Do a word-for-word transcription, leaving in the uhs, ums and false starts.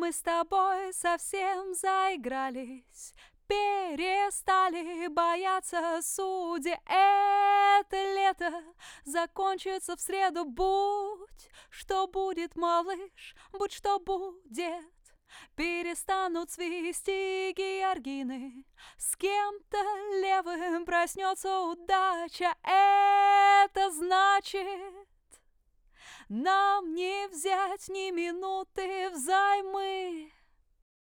Мы с тобой совсем заигрались, перестали бояться судьи. Это лето закончится в среду. Будь что будет, малыш, будь что будет. Перестанут свисти георгины, с кем-то левым проснется удача. Это значит, нам не взять ни минуты взаймы.